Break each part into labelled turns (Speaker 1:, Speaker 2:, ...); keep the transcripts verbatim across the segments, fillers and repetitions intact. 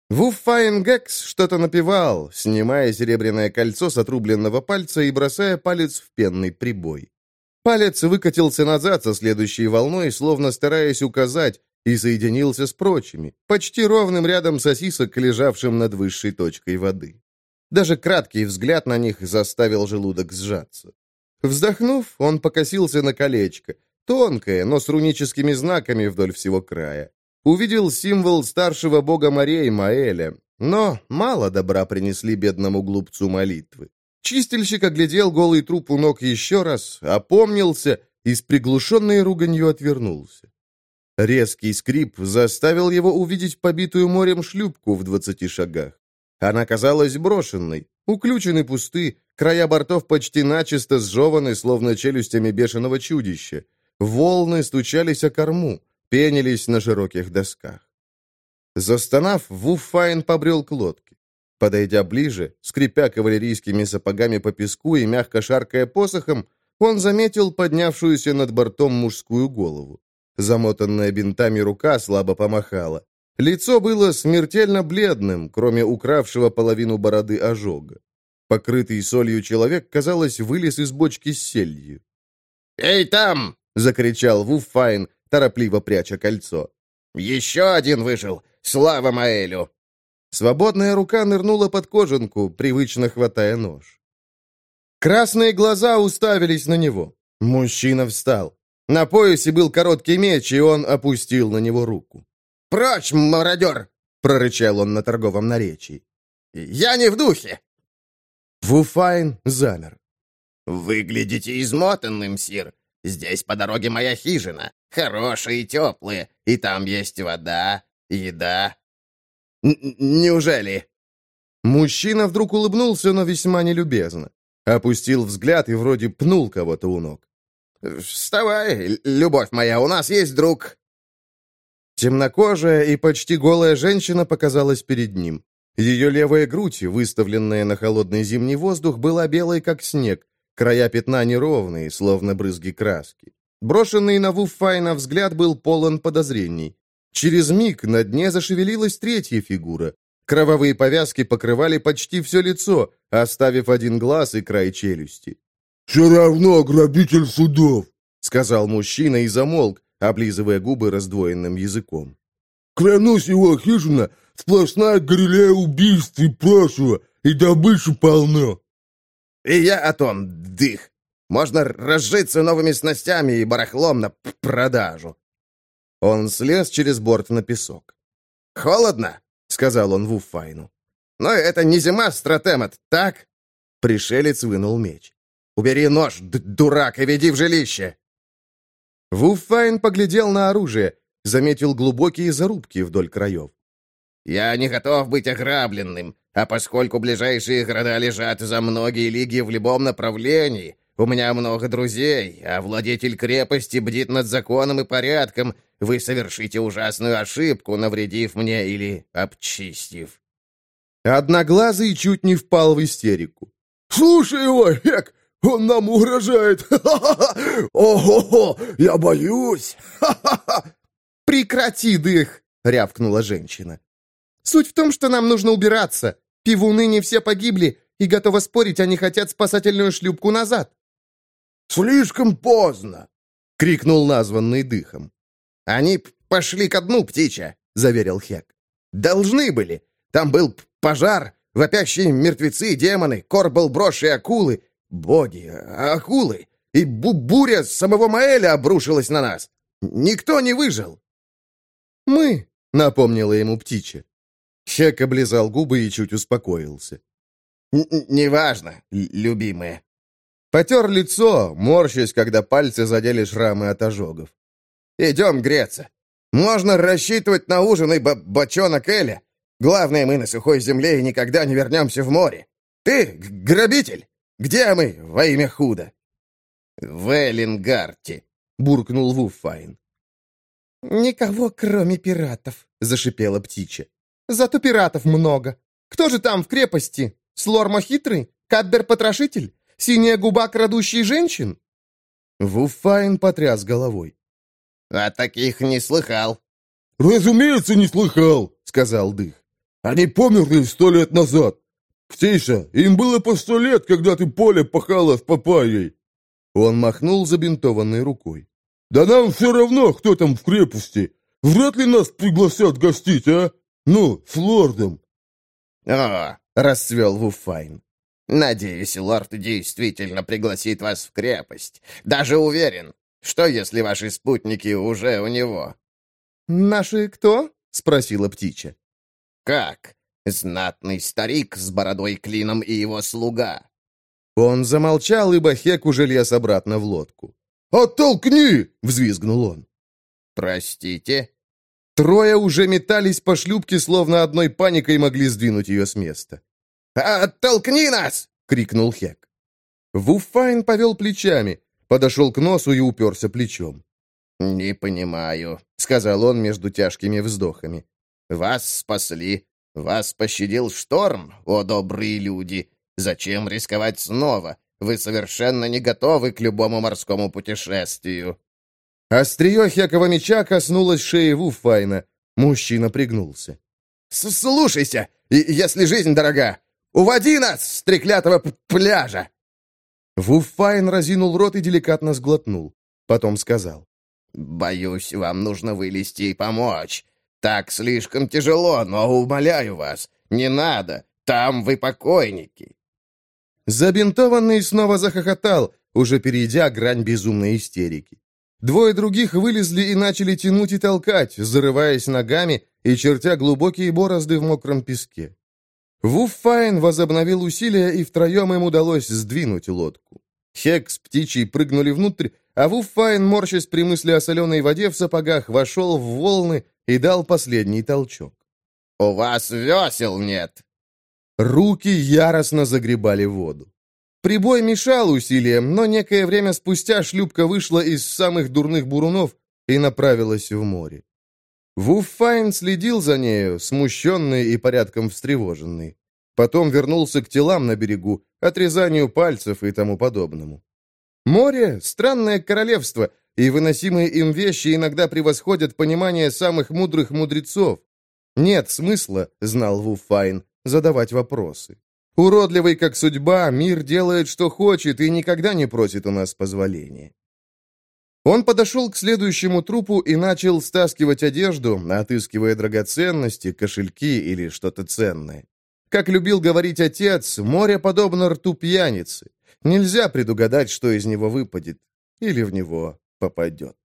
Speaker 1: Вуффайнгекс что-то напевал, снимая серебряное кольцо с отрубленного пальца и бросая палец в пенный прибой. Палец выкатился назад со следующей волной, словно стараясь указать, и соединился с прочими, почти ровным рядом сосисок, лежавшим над высшей точкой воды. Даже краткий взгляд на них заставил желудок сжаться. Вздохнув, он покосился на колечко, тонкое, но с руническими знаками вдоль всего края. Увидел символ старшего бога морей Маэля, но мало добра принесли бедному глупцу молитвы. Чистильщик оглядел голый труп у ног еще раз, опомнился и с приглушенной руганью отвернулся. Резкий скрип заставил его увидеть побитую морем шлюпку в двадцати шагах. Она казалась брошенной, уключены пусты, края бортов почти начисто сжеваны, словно челюстями бешеного чудища. Волны стучались о корму, пенились на широких досках. Застонав, Вуффайн побрел к лодке. Подойдя ближе, скрипя кавалерийскими сапогами по песку и мягко шаркая посохом, он заметил поднявшуюся над бортом мужскую голову. Замотанная бинтами рука слабо помахала. Лицо было смертельно бледным, кроме укравшего половину бороды ожога. Покрытый солью человек, казалось, вылез из бочки с сельдью.
Speaker 2: «Эй, там!» — закричал Вуффайн, торопливо пряча кольцо. «Еще один выжил! Слава Маэлю!»
Speaker 1: Свободная рука нырнула под кожанку, привычно хватая нож. Красные глаза уставились на него. Мужчина встал. На поясе был короткий меч, и он опустил на него руку.
Speaker 2: «Прочь, мародер!»
Speaker 1: — прорычал он на торговом наречии.
Speaker 2: «Я не в духе!»
Speaker 1: Вуффайн замер.
Speaker 2: «Выглядите измотанным, сир. Здесь по дороге моя хижина. Хорошие и теплые. И там есть вода, еда. Н Неужели?»
Speaker 1: Мужчина вдруг улыбнулся, но весьма нелюбезно. Опустил взгляд и вроде пнул кого-то у ног.
Speaker 2: «Вставай, любовь моя, у нас есть друг».
Speaker 1: Темнокожая и почти голая женщина показалась перед ним. Ее левая грудь, выставленная на холодный зимний воздух, была белой, как снег. Края пятна неровные, словно брызги краски. Брошенный на Вуффайна взгляд был полон подозрений. Через миг на дне зашевелилась третья фигура. Кровавые повязки покрывали почти все лицо, оставив один глаз и край челюсти.
Speaker 3: «Все равно грабитель судов»,
Speaker 1: — сказал мужчина и замолк, облизывая губы раздвоенным языком.
Speaker 3: «Клянусь, его хижина — сплошная галерея убийств и прошлого, и добычи полно».
Speaker 2: «И я о том, дых. Можно разжиться новыми снастями и барахлом на продажу».
Speaker 1: Он слез через борт на песок.
Speaker 2: «Холодно», — сказал он Вуффайну. «Но это не зима, Стратемат, так?» Пришелец вынул меч. «Убери нож, дурак, и веди в жилище!»
Speaker 1: Вуффайн поглядел на оружие, заметил глубокие зарубки вдоль краев.
Speaker 2: «Я не готов быть ограбленным, а поскольку ближайшие города лежат за многие лиги в любом направлении, у меня много друзей, а владетель крепости бдит над законом и порядком, вы совершите ужасную ошибку, навредив мне или обчистив».
Speaker 1: Одноглазый чуть не впал в истерику.
Speaker 3: «Слушай его, Хек! Он нам угрожает! Ого-го! Я боюсь!
Speaker 1: «Прекрати, дых!» — рявкнула женщина. «Суть в том, что нам нужно убираться. Пивуны не все погибли, и, готова спорить, они хотят спасательную шлюпку назад».
Speaker 3: «Слишком поздно!»
Speaker 1: — крикнул названный дыхом.
Speaker 2: «Они пошли ко дну, птичья», — заверил Хек. «Должны были. Там был пожар, вопящие мертвецы, демоны, корбл, брошь и акулы. Боги, акулы! И бу буря с самого Маэля обрушилась на нас! Никто не выжил!»
Speaker 1: «Мы!» — напомнила ему птичья. Хек облизал губы и чуть успокоился.
Speaker 2: «Неважно, любимые».
Speaker 1: Потер лицо, морщась, когда пальцы задели шрамы от ожогов.
Speaker 2: «Идем греться. Можно рассчитывать на ужин и бочонок Эля. Главное, мы на сухой земле и никогда не вернемся в море. Ты грабитель! Где мы, во имя худа?» «В Эллингарте», — буркнул Вуффайн.
Speaker 1: «Никого, кроме пиратов», — зашипела птичья. «Зато пиратов много. Кто же там в крепости? Слормо хитрый? Кадбер-потрошитель? Синяя губа, крадущий женщин?» Вуффайн потряс головой.
Speaker 2: «О таких не слыхал».
Speaker 3: «Разумеется, не слыхал», —
Speaker 1: сказал Дых.
Speaker 3: Они померли сто лет назад. Птиша, им было по сто лет, когда ты поле пахала в Папайей».
Speaker 1: Он махнул забинтованной рукой.
Speaker 3: «Да нам все равно, кто там в крепости. Вряд ли нас пригласят гостить, а? Ну, с лордом».
Speaker 2: «О!» — расцвел Вуфайн. «Надеюсь, лорд действительно пригласит вас в крепость. Даже уверен. Что, если ваши спутники уже у него?»
Speaker 1: «Наши кто?» — спросила птичья.
Speaker 2: «Как? Знатный старик с бородой клином и его слуга».
Speaker 1: Он замолчал, ибо Хек уже лез обратно в лодку.
Speaker 3: «Оттолкни!» —
Speaker 1: взвизгнул он.
Speaker 2: «Простите?»
Speaker 1: Трое уже метались по шлюпке, словно одной паникой могли сдвинуть ее с места.
Speaker 2: «Оттолкни нас!» —
Speaker 1: крикнул Хек. Вуфайн повел плечами, подошел к носу и уперся плечом.
Speaker 2: «Не понимаю», — сказал он между тяжкими вздохами. «Вас спасли. Вас пощадил шторм, о добрые люди. Зачем рисковать снова? Вы совершенно не готовы к любому морскому путешествию».
Speaker 1: Острие Хекова меча коснулось шеи Вуфайна. Мужчина пригнулся.
Speaker 2: «Слушайся, если жизнь дорога, уводи нас с треклятого пляжа!»
Speaker 1: Вуфайн разинул рот и деликатно сглотнул. Потом сказал.
Speaker 2: «Боюсь, вам нужно вылезти и помочь. Так слишком тяжело, но умоляю вас, не надо, там вы покойники».
Speaker 1: Забинтованный снова захохотал, уже перейдя грань безумной истерики. Двое других вылезли и начали тянуть и толкать, зарываясь ногами и чертя глубокие борозды в мокром песке. Вуфайн возобновил усилия, и втроем им удалось сдвинуть лодку. Хек с птичьей прыгнули внутрь, а Вуфайн, морщась при мысли о соленой воде в сапогах, вошел в волны и дал последний толчок.
Speaker 2: «У вас весел нет!»
Speaker 1: Руки яростно загребали воду. Прибой мешал усилиям, но некое время спустя шлюпка вышла из самых дурных бурунов и направилась в море. Вуфайн следил за нею, смущенный и порядком встревоженный. Потом вернулся к телам на берегу, отрезанию пальцев и тому подобному. Море — странное королевство, и выносимые им вещи иногда превосходят понимание самых мудрых мудрецов. Нет смысла, знал Вуфайн, задавать вопросы. Уродливый, как судьба, мир делает, что хочет, и никогда не просит у нас позволения. Он подошел к следующему трупу и начал стаскивать одежду, отыскивая драгоценности, кошельки или что-то ценное. Как любил говорить отец, море подобно рту пьяницы. Нельзя предугадать, что из него выпадет или в него попадет.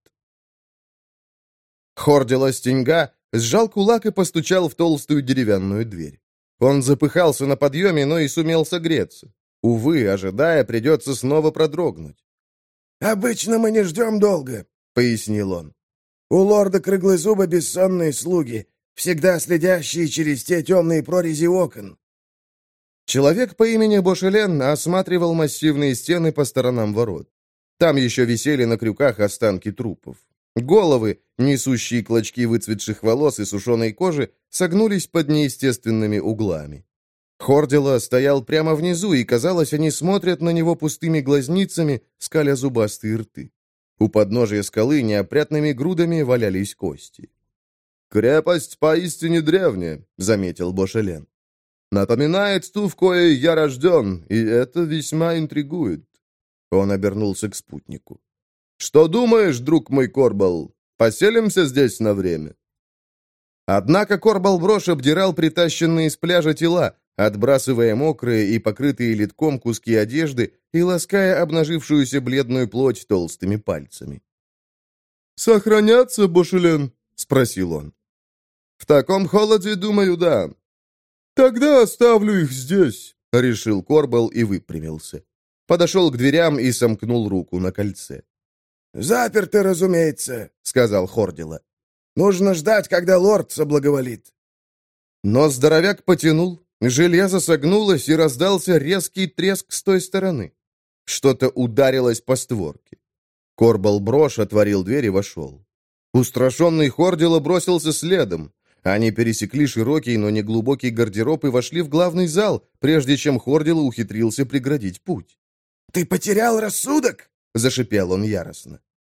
Speaker 1: Хордила Стеньга сжал кулак и постучал в толстую деревянную дверь. Он запыхался на подъеме, но и сумел согреться. Увы, ожидая, придется снова продрогнуть.
Speaker 4: «Обычно мы не ждем долго», — пояснил он. «У лорда Круглозуба бессонные слуги, всегда следящие через те темные прорези окон».
Speaker 1: Человек по имени Бошелен осматривал массивные стены по сторонам ворот. Там еще висели на крюках останки трупов. Головы, несущие клочки выцветших волос и сушеной кожи, согнулись под неестественными углами. Хордила стоял прямо внизу, и, казалось, они смотрят на него пустыми глазницами, скаля зубастые рты. У подножия скалы неопрятными грудами валялись кости. «Крепость поистине древняя», — заметил Бошелен. «Напоминает ту, в коей я рожден, и это весьма интригует». Он обернулся к спутнику. «Что думаешь, друг мой Корбал? Поселимся здесь на время?» Однако Корбал Брош обдирал притащенные с пляжа тела, отбрасывая мокрые и покрытые литком куски одежды и лаская обнажившуюся бледную плоть толстыми пальцами. «Сохранятся, Бошелен?» — спросил он. «В таком холоде, думаю, да». «Тогда оставлю их здесь», — решил Корбал и выпрямился. Подошел к дверям и сомкнул руку на кольце.
Speaker 4: «Заперты, разумеется», — сказал Хордила. «Нужно ждать, когда лорд соблаговолит».
Speaker 1: Но здоровяк потянул, железо согнулось, и раздался резкий треск с той стороны. Что-то ударилось по створке. Корбал Брош отворил дверь и вошел. Устрашенный Хордила бросился следом. Они пересекли широкий, но не глубокий гардероб и вошли в главный зал, прежде чем Хордила ухитрился преградить путь.
Speaker 4: «Ты потерял рассудок?»
Speaker 1: — зашипел он яростно.